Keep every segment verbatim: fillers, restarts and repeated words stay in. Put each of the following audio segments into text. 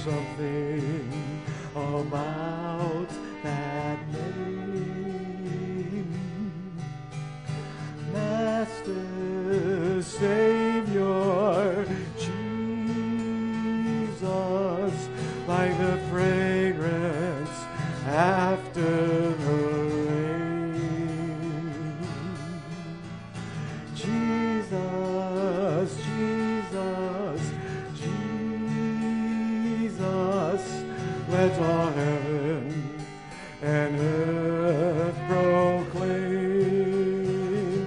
something about that name. Master, Savior, Jesus, like the fragrance after the rain. Jesus, Jesus, Jesus, let all heaven and earth proclaim.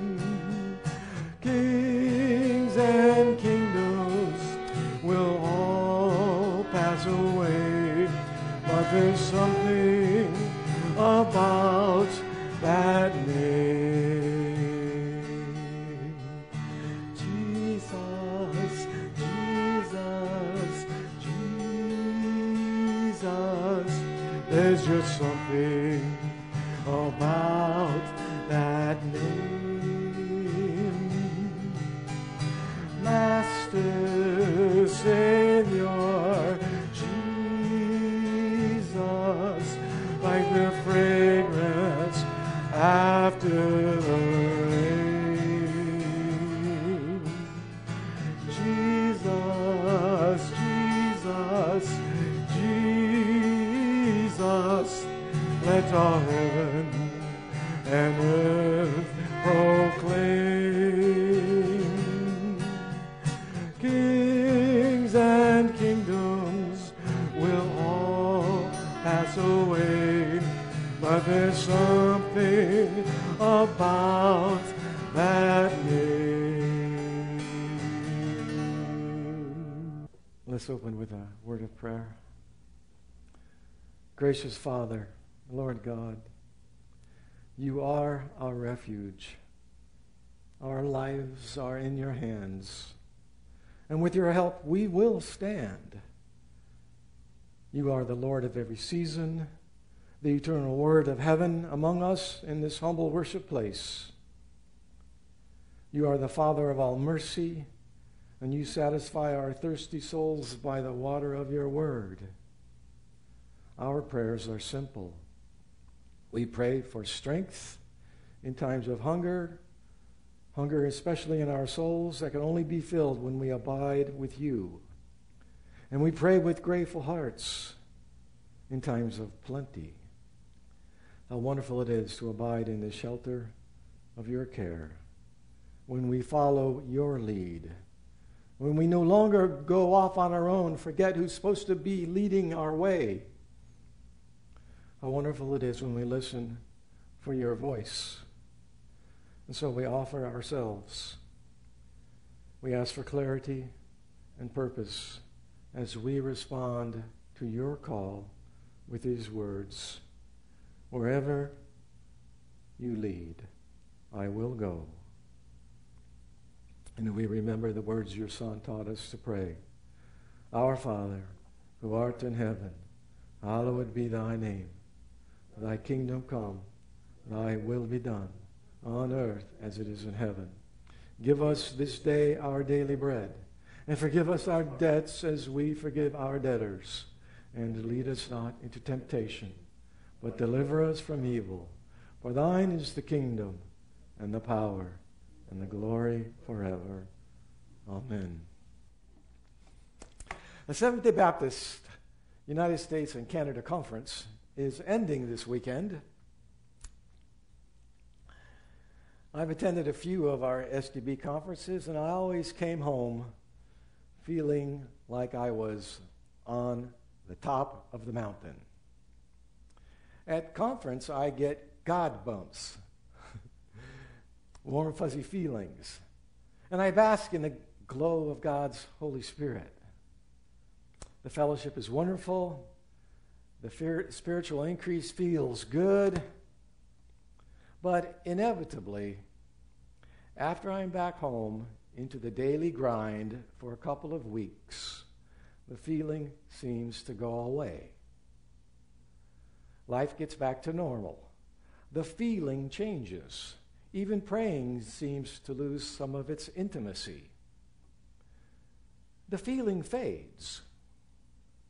Kings and kingdoms will all pass away, but there's something about that name. Jesus, Jesus, Jesus, there's just something about that name. Master, Savior, Jesus, like the fragrance after the rain. Jesus, Jesus, Jesus, let all heaven and earth proclaim. Kings and kingdoms will all pass away, but there's something about that name. Let's open with a word of prayer. Gracious Father, Lord God, you are our refuge. Our lives are in your hands, and with your help we will stand. You are the Lord of every season, the eternal Word of heaven among us in this humble worship place. You are the Father of all mercy, and you satisfy our thirsty souls by the water of your Word. Our prayers are simple. We pray for strength in times of hunger, hunger especially in our souls that can only be filled when we abide with you. And we pray with grateful hearts in times of plenty. How wonderful it is to abide in the shelter of your care, when we follow your lead, when we no longer go off on our own, forget who's supposed to be leading our way. How wonderful it is when we listen for your voice. And so we offer ourselves. We ask for clarity and purpose as we respond to your call with these words. Wherever you lead, I will go. And we remember the words your Son taught us to pray. Our Father, who art in heaven, hallowed be thy name. Thy kingdom come, thy will be done, on earth as it is in heaven. Give us this day our daily bread, and forgive us our debts as we forgive our debtors. And lead us not into temptation, but deliver us from evil. For thine is the kingdom, and the power, and the glory forever. Amen. The Seventh-day Baptist United States and Canada Conference is ending this weekend. I've attended a few of our S D B conferences, and I always came home feeling like I was on the top of the mountain. At conference, I get God bumps, warm, fuzzy feelings, and I bask in the glow of God's Holy Spirit. The fellowship is wonderful. The fear, spiritual increase feels good. But inevitably, after I'm back home into the daily grind for a couple of weeks, the feeling seems to go away. Life gets back to normal. The feeling changes. Even praying seems to lose some of its intimacy. The feeling fades.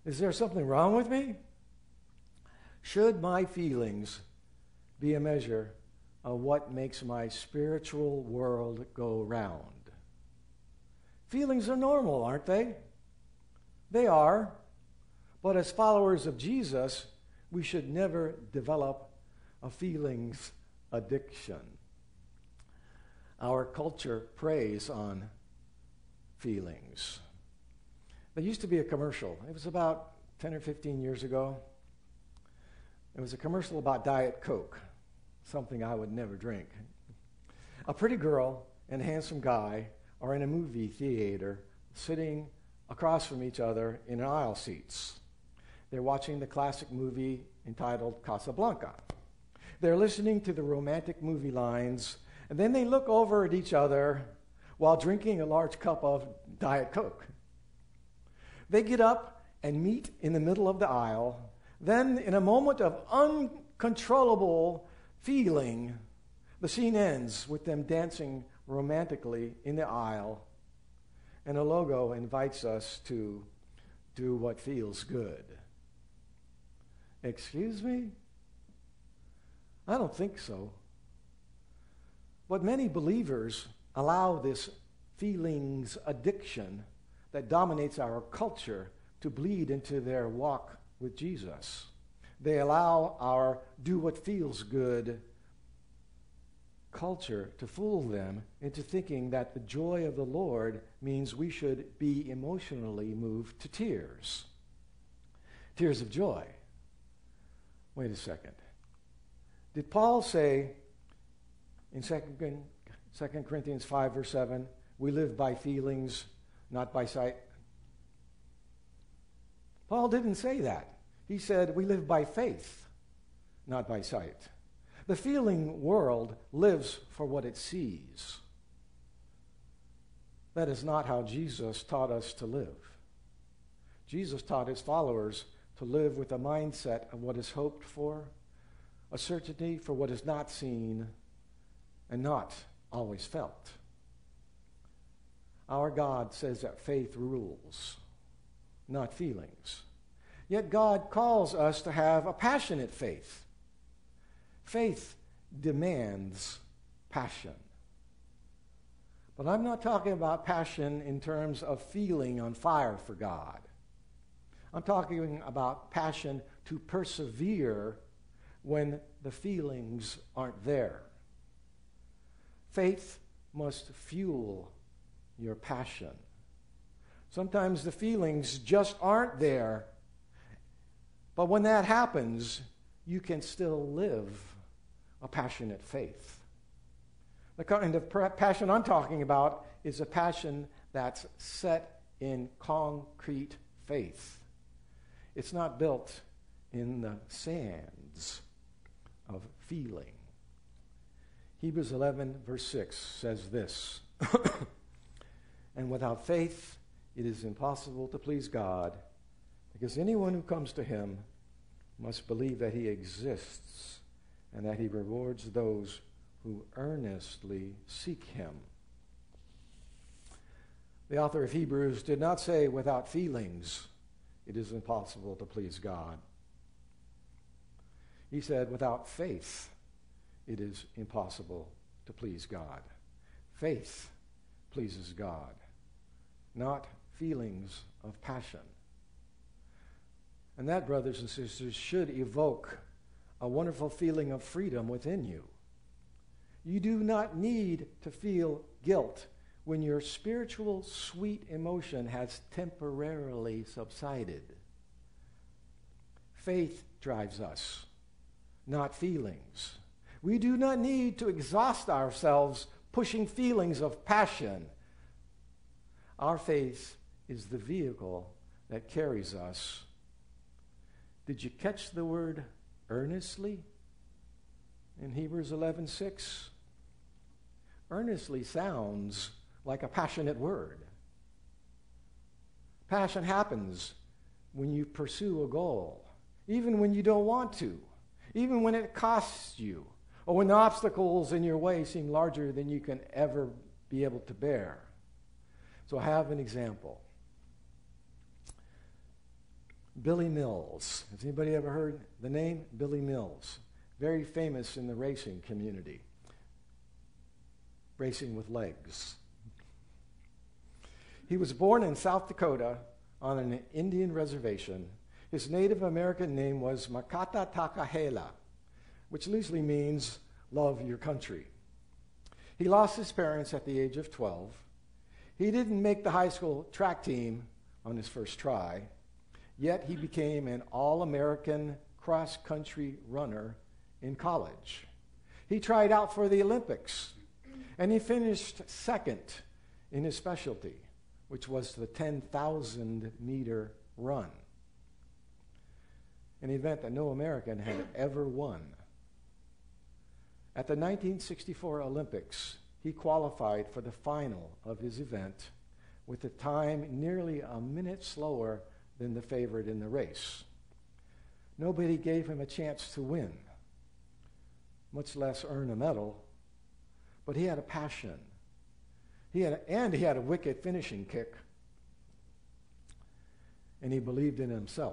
Is there something wrong with me? Should my feelings be a measure of what makes my spiritual world go round? Feelings are normal, aren't they? They are. But as followers of Jesus, we should never develop a feelings addiction. Our culture preys on feelings. There used to be a commercial. It was about ten or fifteen years ago. It was a commercial about Diet Coke, something I would never drink. A pretty girl and a handsome guy are in a movie theater sitting across from each other in aisle seats. They're watching the classic movie entitled Casablanca. They're listening to the romantic movie lines, and then they look over at each other while drinking a large cup of Diet Coke. They get up and meet in the middle of the aisle. Then, in a moment of uncontrollable feeling, the scene ends with them dancing romantically in the aisle, and a logo invites us to do what feels good. Excuse me? I don't think so. But many believers allow this feelings addiction that dominates our culture to bleed into their walk with Jesus. They allow our do what feels good culture to fool them into thinking that the joy of the Lord means we should be emotionally moved to tears. Tears of joy. Wait a second. Did Paul say in Second Corinthians five, verse seven, we live by feelings, not by sight? Paul didn't say that. He said we live by faith, not by sight. The feeling world lives for what it sees. That is not how Jesus taught us to live. Jesus taught his followers to live with a mindset of what is hoped for, a certainty for what is not seen and not always felt. Our God says that faith rules, not feelings. Yet God calls us to have a passionate faith. Faith demands passion. But I'm not talking about passion in terms of feeling on fire for God. I'm talking about passion to persevere when the feelings aren't there. Faith must fuel your passion. Sometimes the feelings just aren't there, but when that happens, you can still live a passionate faith. The kind of passion I'm talking about is a passion that's set in concrete faith. It's not built in the sands of feeling. Hebrews eleven, verse six says this, and without faith it is impossible to please God, because anyone who comes to him must believe that he exists and that he rewards those who earnestly seek him. The author of Hebrews did not say without feelings it is impossible to please God. He said without faith it is impossible to please God. Faith pleases God, not feelings of passion. And that, brothers and sisters, should evoke a wonderful feeling of freedom within you. You do not need to feel guilt when your spiritual sweet emotion has temporarily subsided. Faith drives us, not feelings. We do not need to exhaust ourselves pushing feelings of passion. Our faith is the vehicle that carries us. Did you catch the word earnestly in Hebrews eleven six? Earnestly sounds like a passionate word. Passion happens when you pursue a goal, even when you don't want to, even when it costs you, or when the obstacles in your way seem larger than you can ever be able to bear. So I have an example. Billy Mills. Has anybody ever heard the name? Billy Mills. Very famous in the racing community. Racing with legs. He was born in South Dakota on an Indian reservation. His Native American name was Makata Takahela, which loosely means love your country. He lost his parents at the age of twelve. He didn't make the high school track team on his first try, yet he became an all-American cross-country runner in college. He tried out for the Olympics, and he finished second in his specialty, which was the ten thousand meter run, an event that no American had ever won. At the nineteen sixty-four Olympics, he qualified for the final of his event with a time nearly a minute slower than the favorite in the race. Nobody gave him a chance to win, much less earn a medal, but he had a passion. He had a, and he had a wicked finishing kick, and he believed in himself.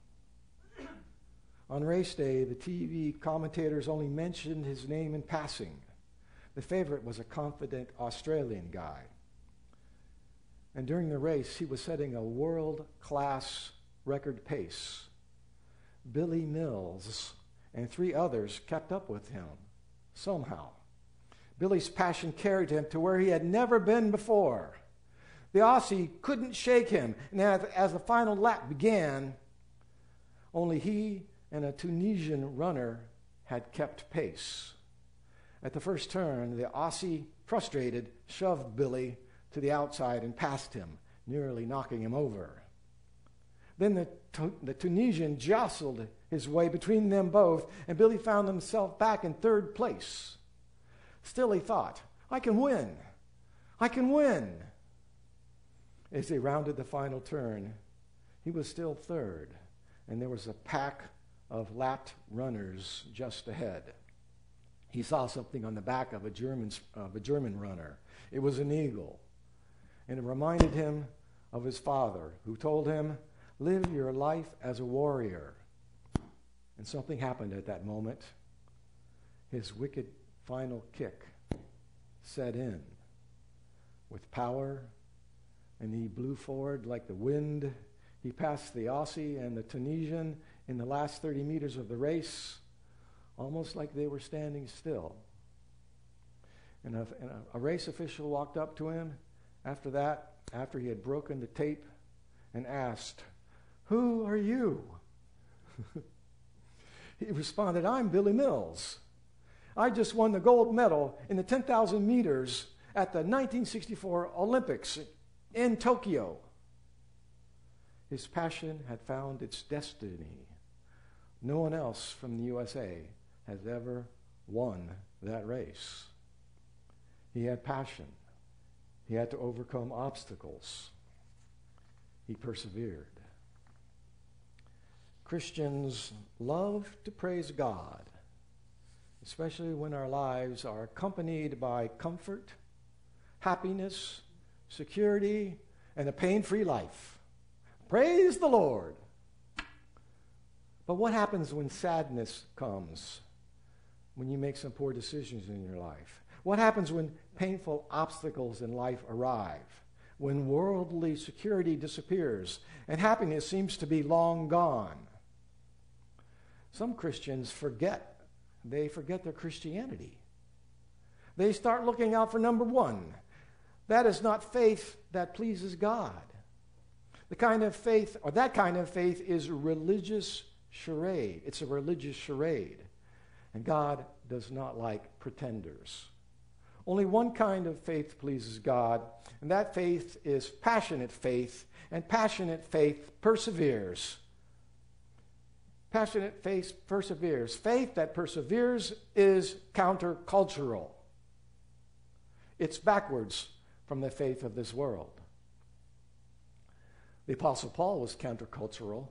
On race day, the T V commentators only mentioned his name in passing. The favorite was a confident Australian guy. And during the race, he was setting a world-class record pace. Billy Mills and three others kept up with him somehow. Billy's passion carried him to where he had never been before. The Aussie couldn't shake him, and as, as the final lap began, only he and a Tunisian runner had kept pace. At the first turn, the Aussie, frustrated, shoved Billy to the outside and passed him, nearly knocking him over. Then the, the Tunisian jostled his way between them both, and Billy found himself back in third place. Still he thought, I can win. I can win. As they rounded the final turn, he was still third, and there was a pack of lapped runners just ahead. He saw something on the back of a German, of a German runner. It was an eagle, and it reminded him of his father, who told him, live your life as a warrior. And something happened at that moment. His wicked final kick set in with power, and he blew forward like the wind. He passed the Aussie and the Tunisian in the last thirty meters of the race, almost like they were standing still. And a, and a, a race official walked up to him after that, after he had broken the tape, and asked, who are you? He responded, I'm Billy Mills. I just won the gold medal in the ten thousand meters at the nineteen sixty-four Olympics in Tokyo. His passion had found its destiny. No one else from the U S A has ever won that race. He had passion. He had to overcome obstacles. He persevered. Christians love to praise God, especially when our lives are accompanied by comfort, happiness, security, and a pain-free life. Praise the Lord. But what happens when sadness comes? When you make some poor decisions in your life? What happens when painful obstacles in life arrive? When worldly security disappears and happiness seems to be long gone? Some Christians forget. They forget their Christianity. They start looking out for number one. That is not faith that pleases God. The kind of faith, or that kind of faith, is religious charade. It's a religious charade. And God does not like pretenders. Only one kind of faith pleases God, and that faith is passionate faith, and passionate faith perseveres. Passionate faith perseveres. Faith that perseveres is countercultural. It's backwards from the faith of this world. The Apostle Paul was countercultural.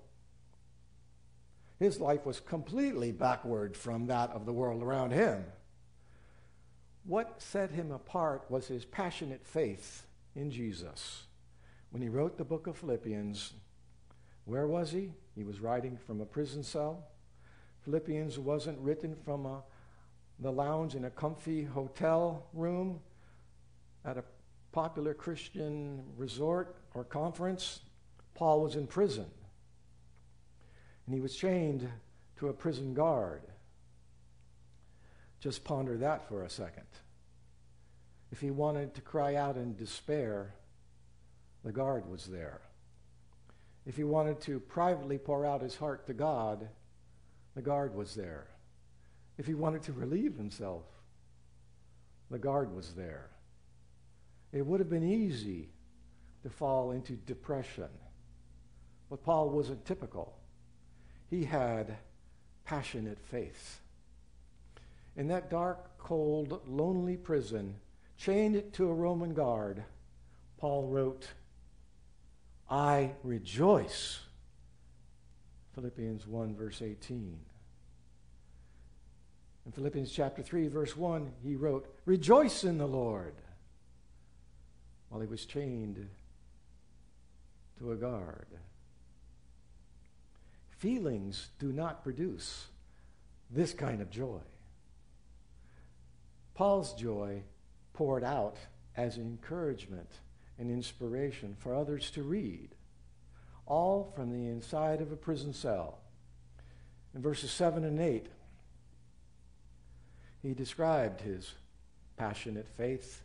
His life was completely backward from that of the world around him. What set him apart was his passionate faith in Jesus. When he wrote the book of Philippians, where was he? He was writing from a prison cell. Philippians wasn't written from a, the lounge in a comfy hotel room at a popular Christian resort or conference. Paul was in prison, and he was chained to a prison guard. Just ponder that for a second. If he wanted to cry out in despair, the guard was there. If he wanted to privately pour out his heart to God, the guard was there. If he wanted to relieve himself, the guard was there. It would have been easy to fall into depression. But Paul wasn't typical. He had passionate faith. In that dark, cold, lonely prison, chained to a Roman guard, Paul wrote, I rejoice. Philippians one, verse eighteen. In Philippians chapter three, verse one, he wrote, rejoice in the Lord, while he was chained to a guard. Feelings do not produce this kind of joy. Paul's joy poured out as encouragement and inspiration for others to read, all from the inside of a prison cell. In verses seven and eight, he described his passionate faith.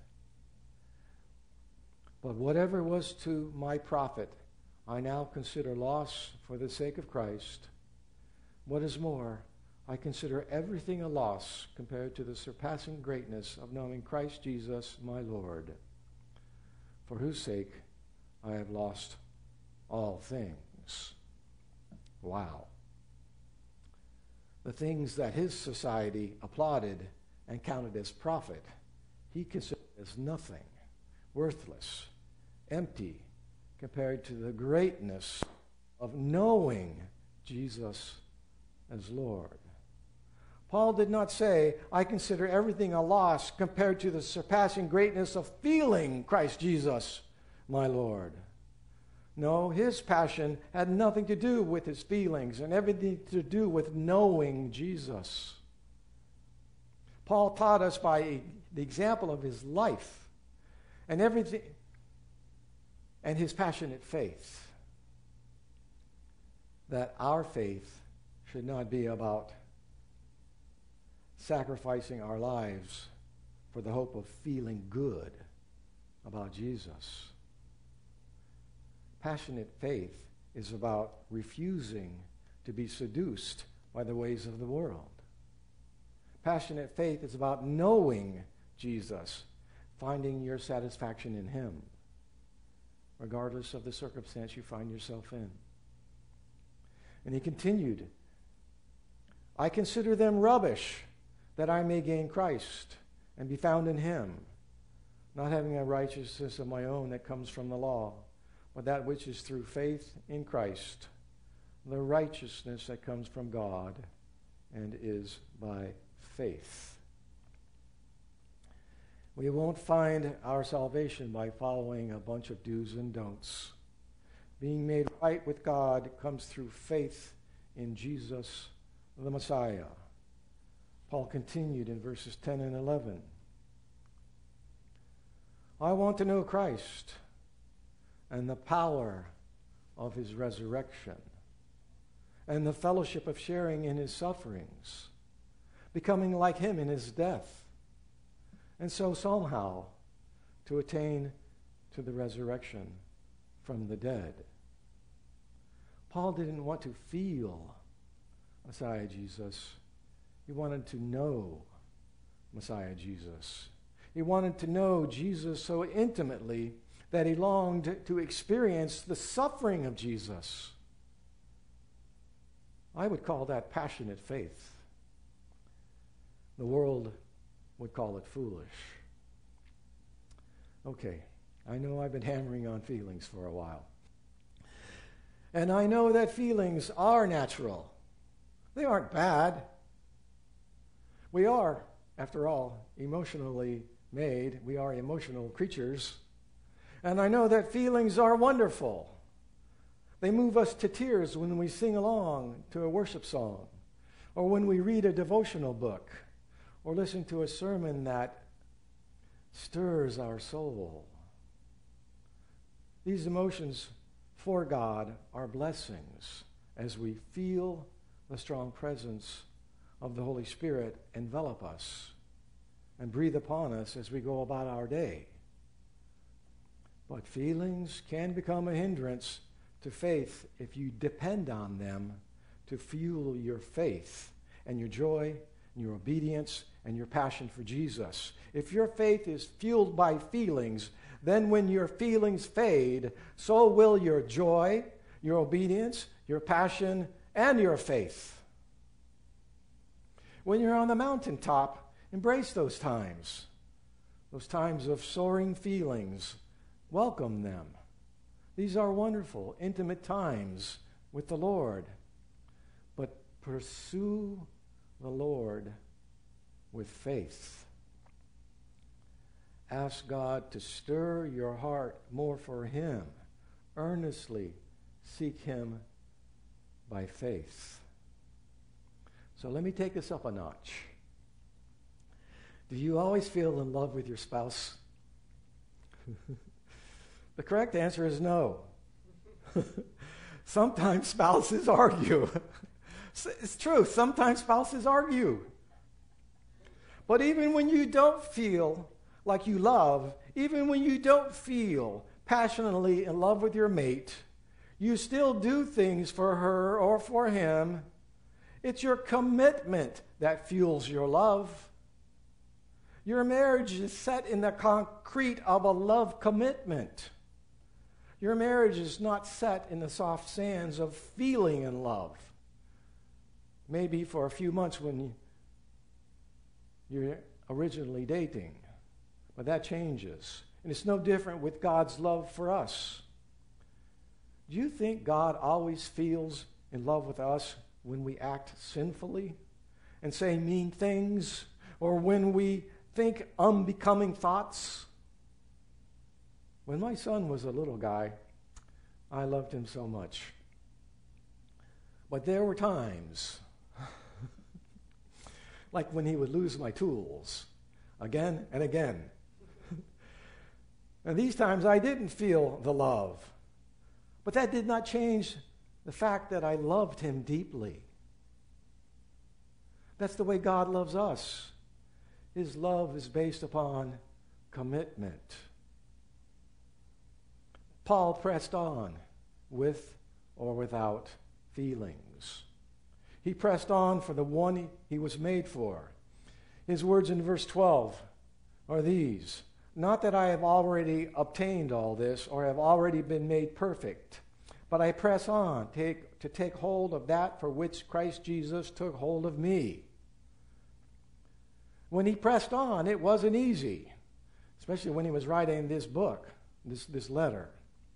But whatever was to my profit, I now consider loss for the sake of Christ. What is more, I consider everything a loss compared to the surpassing greatness of knowing Christ Jesus, my Lord, for whose sake I have lost all things. Wow. The things that his society applauded and counted as profit, he considered as nothing, worthless, empty, compared to the greatness of knowing Jesus as Lord. Paul did not say, I consider everything a loss compared to the surpassing greatness of feeling Christ Jesus, my Lord. No, his passion had nothing to do with his feelings and everything to do with knowing Jesus. Paul taught us by the example of his life and everything and his passionate faith that our faith should not be about sacrificing our lives for the hope of feeling good about Jesus. Passionate faith is about refusing to be seduced by the ways of the world. Passionate faith is about knowing Jesus, finding your satisfaction in him, regardless of the circumstance you find yourself in. And he continued, I consider them rubbish, that I may gain Christ and be found in him, not having a righteousness of my own that comes from the law, but that which is through faith in Christ, the righteousness that comes from God and is by faith. We won't find our salvation by following a bunch of do's and don'ts. Being made right with God comes through faith in Jesus, the Messiah. Paul continued in verses ten and eleven. I want to know Christ and the power of his resurrection and the fellowship of sharing in his sufferings, becoming like him in his death, and so somehow to attain to the resurrection from the dead. Paul didn't want to feel Messiah Jesus. He wanted to know Messiah Jesus. He wanted to know Jesus so intimately that he longed to experience the suffering of Jesus. I would call that passionate faith. The world would call it foolish. Okay, I know I've been hammering on feelings for a while. And I know that feelings are natural. They aren't bad. We are, after all, emotionally made. We are emotional creatures. And I know that feelings are wonderful. They move us to tears when we sing along to a worship song, or when we read a devotional book, or listen to a sermon that stirs our soul. These emotions for God are blessings as we feel the strong presence of the Holy Spirit envelop us and breathe upon us as we go about our day. But feelings can become a hindrance to faith if you depend on them to fuel your faith and your joy and your obedience and your passion for Jesus. If your faith is fueled by feelings, then when your feelings fade, so will your joy, your obedience, your passion, and your faith. When you're on the mountaintop, embrace those times, those times of soaring feelings. Welcome them. These are wonderful, intimate times with the Lord. But pursue the Lord with faith. Ask God to stir your heart more for Him. Earnestly seek Him by faith. So let me take this up a notch. Do you always feel in love with your spouse? The correct answer is no. Sometimes spouses argue. It's true. Sometimes spouses argue. But even when you don't feel like you love, even when you don't feel passionately in love with your mate, you still do things for her or for him. It's your commitment that fuels your love. Your marriage is set in the concrete of a love commitment. Your marriage is not set in the soft sands of feeling in love. Maybe for a few months when you're originally dating. But that changes. And it's no different with God's love for us. Do you think God always feels in love with us when we act sinfully and say mean things, or when we think unbecoming thoughts? When my son was a little guy, I loved him so much. But there were times, like when he would lose my tools again and again. And these times I didn't feel the love. But that did not change the fact that I loved him deeply. That's the way God loves us. His love is based upon commitment. Paul pressed on with or without feelings. He pressed on for the one he was made for. His words in verse twelve are these: "Not that I have already obtained all this or have already been made perfect, but I press on take, to take hold of that for which Christ Jesus took hold of me." When he pressed on, it wasn't easy, especially when he was writing this book, this, this letter.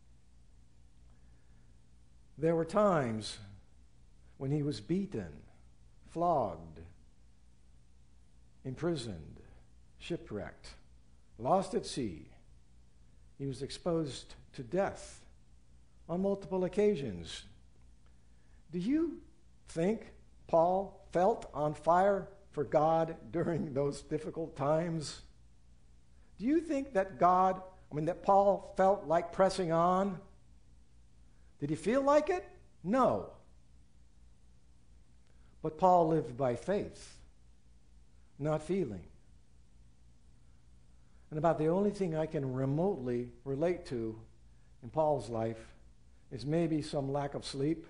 There were times when he was beaten, flogged, imprisoned, shipwrecked, lost at sea. He was exposed to death on multiple occasions. Do you think Paul felt on fire for God during those difficult times? Do you think that God, I mean, that Paul felt like pressing on? Did he feel like it? No. But Paul lived by faith, not feeling. And about the only thing I can remotely relate to in Paul's life is maybe some lack of sleep,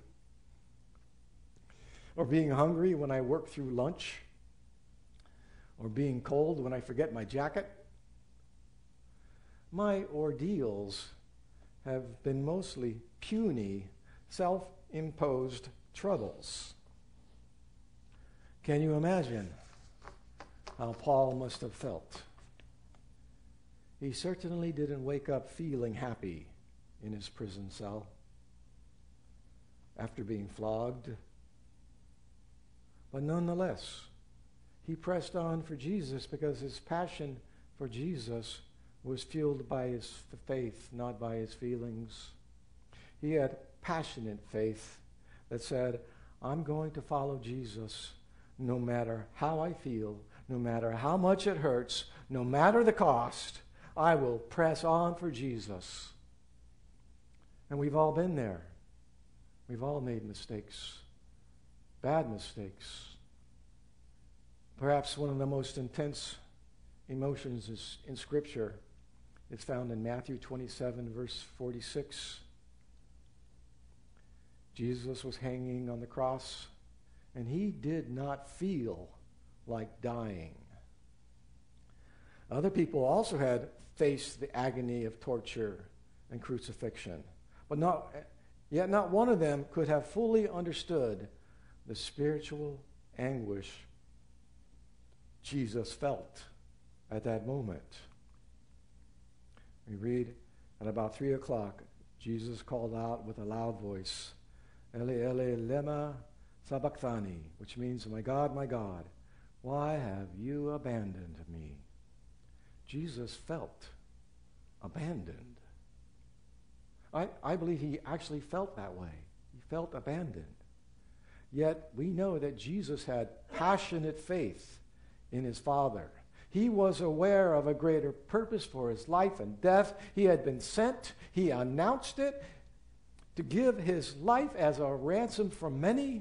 or being hungry when I work through lunch, or being cold when I forget my jacket. My ordeals have been mostly puny, self-imposed troubles. Can you imagine how Paul must have felt? He certainly didn't wake up feeling happy in his prison cell after being flogged. But nonetheless, he pressed on for Jesus because his passion for Jesus was fueled by his faith, not by his feelings. He had passionate faith that said, I'm going to follow Jesus no matter how I feel, no matter how much it hurts, no matter the cost. I will press on for Jesus. And we've all been there. We've all made mistakes, bad mistakes. Perhaps one of the most intense emotions is in Scripture. It's found in Matthew twenty-seven, verse forty-six. Jesus was hanging on the cross, and he did not feel like dying. Other people also had faced the agony of torture and crucifixion, but not, yet not one of them could have fully understood the spiritual anguish Jesus felt at that moment. We read, at about three o'clock, Jesus called out with a loud voice, Eli, Eli, lema sabachthani, which means, my God, my God, why have you abandoned me? Jesus felt abandoned. I, I believe he actually felt that way. He felt abandoned. Yet we know that Jesus had passionate faith in his Father. He was aware of a greater purpose for his life and death. He had been sent. He announced it to give his life as a ransom for many.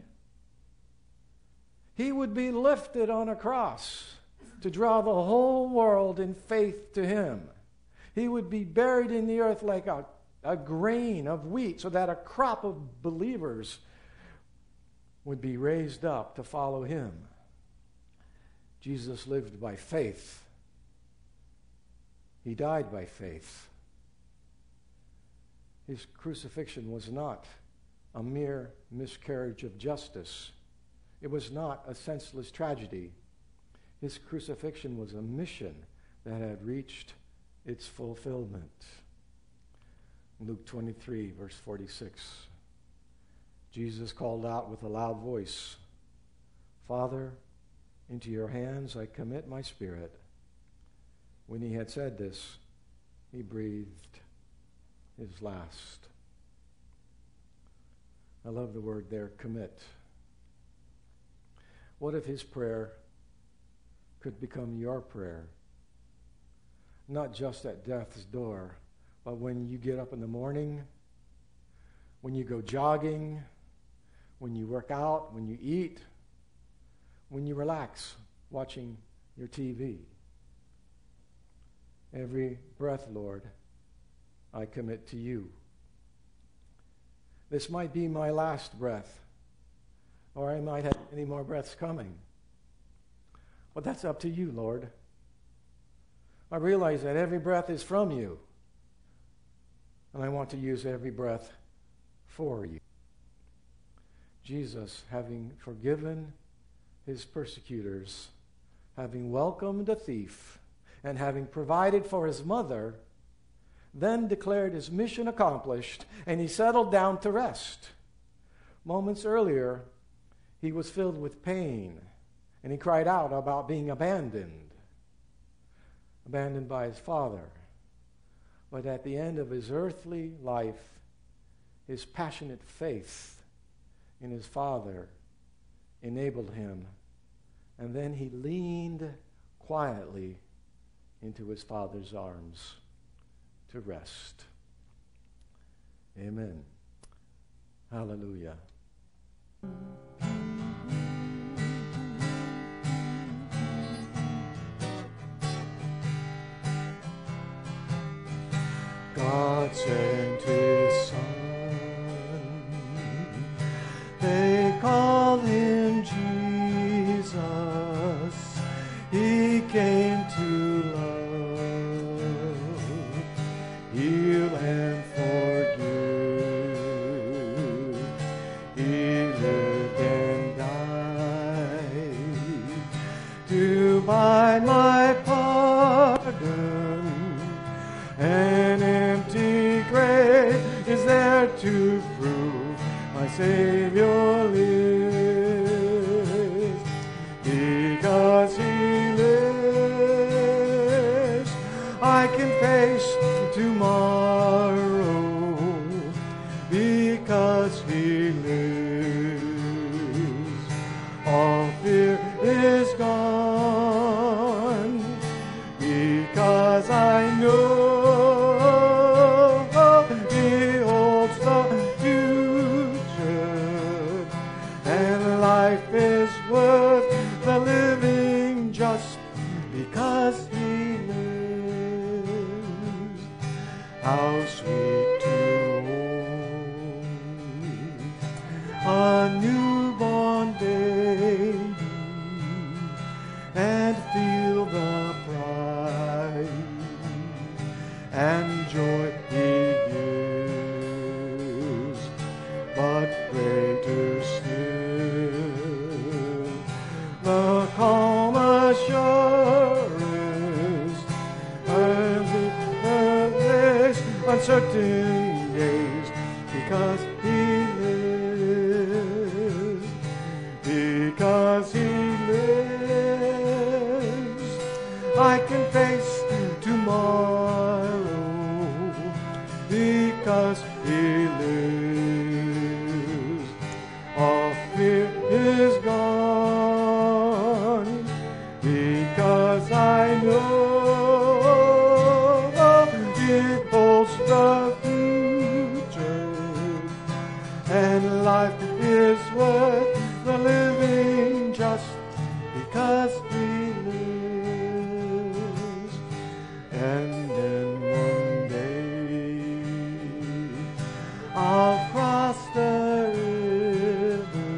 He would be lifted on a cross to draw the whole world in faith to him. He would be buried in the earth like a, a grain of wheat so that a crop of believers would be raised up to follow him. Jesus lived by faith. He died by faith. His crucifixion was not a mere miscarriage of justice. It was not a senseless tragedy. His crucifixion was a mission that had reached its fulfillment. Luke twenty-three, verse forty-six. Jesus called out with a loud voice, Father, into your hands I commit my spirit. When he had said this, he breathed his last. I love the word there, commit. What if his prayer could become your prayer? Not just at death's door, but when you get up in the morning, when you go jogging, when you work out, when you eat, when you relax watching your T V. Every breath, Lord, I commit to you. This might be my last breath, or I might have any more breaths coming. But that's up to you, Lord. I realize that every breath is from you, and I want to use every breath for you. Jesus, having forgiven his persecutors, having welcomed a thief, and having provided for his mother, then declared his mission accomplished, and he settled down to rest. Moments earlier, he was filled with pain, and he cried out about being abandoned, abandoned by his Father. But at the end of his earthly life, his passionate faith in his Father enabled him, and then he leaned quietly into his Father's arms to rest. Amen. Hallelujah. God sent his Son. They call him Jesus. He came to love, heal and forgive. He lived and died to buy my pardon. An empty grave is there to prove my Savior lives. Because he lives, I can face tomorrow. Because because he lives. How sweet to hold a newborn baby and feel the pride and joy he gives, but greater still the calm assurance as it makes uncertain days, because he lives, because he lives, I can face tomorrow, because he lives. All fear is gone, because I know it holds the future, and life is worth the living just because he lives. And then one day I'll cross the river,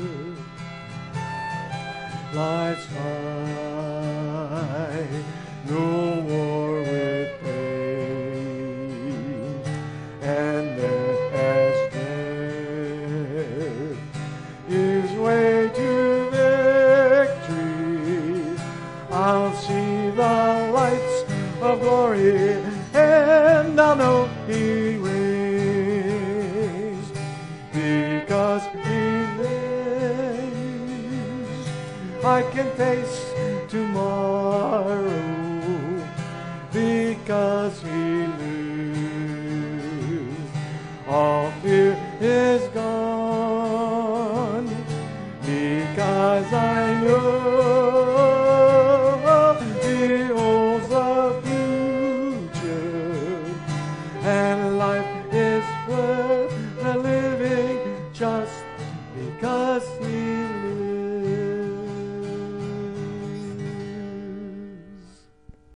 life's high, no war with pain, and then as death is way to victory, I'll see the lights of glory, and I'll know he reigns, because he lives. I can face tomorrow, because he lives. All fear is gone, because I know he holds the future, and life is worth the living just because he